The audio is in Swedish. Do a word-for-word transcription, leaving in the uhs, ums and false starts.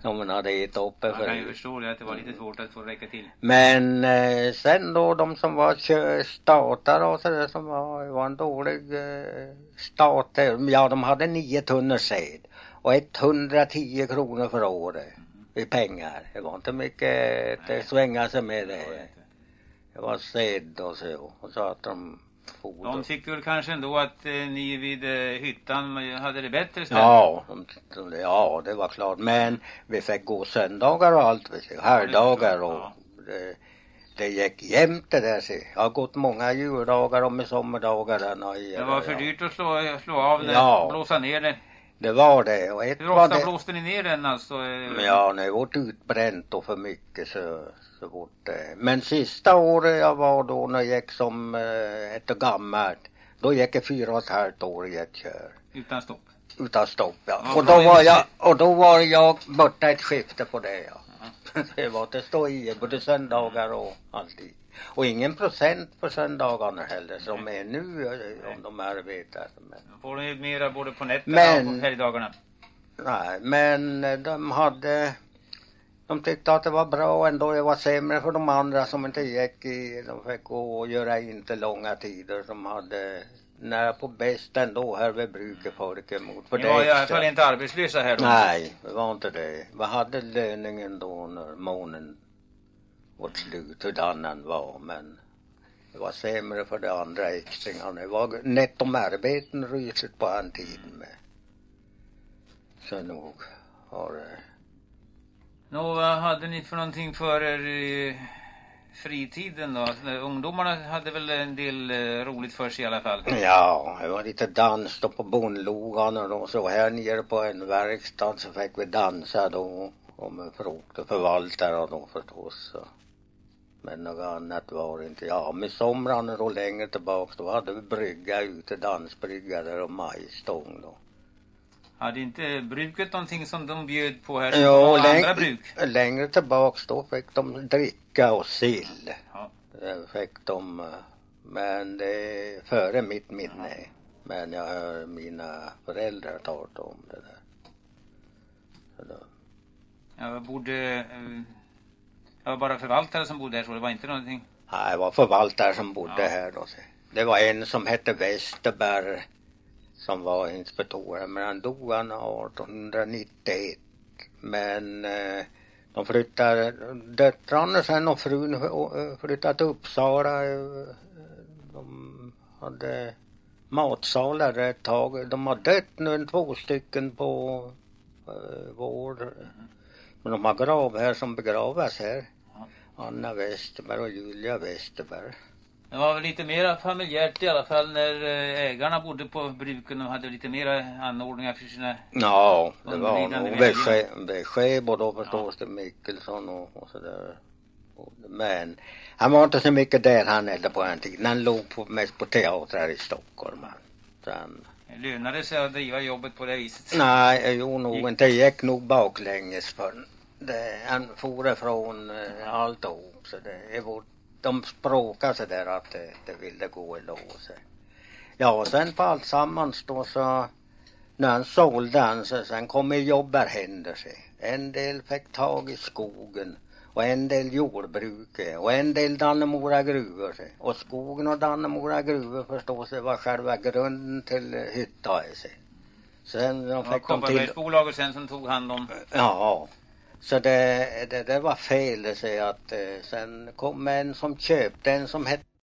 De hade gett upp Man för... kan ju förstå det, att det var lite svårt att få räcka till. Men eh, sen då de som var kö- startare och så där, som var, var en dålig eh, starter. Ja, de hade nio tunnor säd och etthundratio kronor för året i pengar. Det var inte mycket att svänga sig med det. Det var säd och så. Och så att de foder. De tyckte väl kanske ändå att eh, ni vid eh, hyttan hade det bättre ställt. Ja, de, de, ja, det var klart. Men vi fick gå söndagar och allt. Helgdagar och Ja. det, det gick jämnt det där. Så. Jag har gått många juldagar och med sommardagar. Där, Det var för dyrt att slå, slå av den, Ja. blåsa ner den. Det var det. Och ett Hur var ofta det. blåste ni ner den alltså? eh? Ja, när det var utbränt och för mycket så, så var det. Men sista året jag var då när jag gick som eh, ett gammalt. Då gick jag fyra och ett halvt år i ett kör. Utan stopp. Utan stopp, ja. Ja, och, bra då var jag, industri. och då var jag borta ett skifte på det, ja. Det var att det stod i både söndagar och alltid. Och ingen procent på söndagarna heller som är nu eh, om de arbetar. Men, Då får ni mera både på nätterna Men- och på helgdagarna. nej, men eh, de hade... De tyckte att det var bra ändå. Det var sämre för de andra som inte gick i... De fick gå och göra inte långa tider som hade... När på bäst ändå här vid bruket folk emot. För Ni var i alla extra- fall inte arbetslösa här då. Nej, det var inte det. Vad hade löningen då när månen var slut, hur den var, men det var sämre för de andra extringarna. Det var nettomarbeten rysligt på en tid med. Så nog har det... Nå, vad hade ni för någonting för er i fritiden då? Alltså, ungdomarna hade väl en del eh, roligt för sig i alla fall. Ja, det var lite dans då på bondlogan och då, så här nere på en verkstad så fick vi dansa då om frågade förvaltare då förstås. Så. Men något annat var det inte. Ja, med somrarna då längre tillbaka då hade vi brygga ute, dansbrygga där och majstång då. Hade inte bruket någonting som de bjöd på här som Jo, var andra läng- bruk? längre tillbaks då fick de dricka och sill. Ja. Det fick de, eh, men det är före mitt minne. Men jag hör mina föräldrar tala om det där. Så då. Jag bodde... Eh, jag var bara förvaltare som bodde här så det var inte någonting... Nej, det var förvaltare som bodde Ja. här då. Det var en som hette Westerberg som var inspektör, men han dog han artonhundranittioett. Men eh, de flyttade, döttrarna sen och frun eh, flyttade till Uppsala. Eh, de hade matsalar ett tag. De har dött nu en två stycken på eh, vår. Men de har grav här som begravas här. Ja. Anna Westerberg och Julia Westerberg. Det var väl lite mer familjärt i alla fall när eh, ägarna bodde på bruken och hade lite mer anordningar för sina... Ja, det var Underlidande nog väldigt. Besked och då förstås det Mikkelsson och, och sådär. Men han var inte så mycket där han heller på en tid. Han låg på, mest på teatrar i Stockholm. Så han... Det lönade sig att driva jobbet på det viset. Nej, jag gjorde nog inte. Det gick nog baklänges för det. Han for ifrån eh, alltihop. Så det är vårt. De språkar så där att det, det ville gå i lås. Ja, och sen på allt sammans då så när han sålde han så sen kommer jobbar händer sig. En del fick tag i skogen och en del jordbruket och en del Dannemora gruvor sig. Och skogen och Dannemora gruvor förstås det var själva grunden till uh, hytta i sig. Sen de Det var fick de till... Kopparbergsbolaget sen som tog hand om... Ja, så det, det, det var fel att säga att eh, sen kom en som köpte en som hette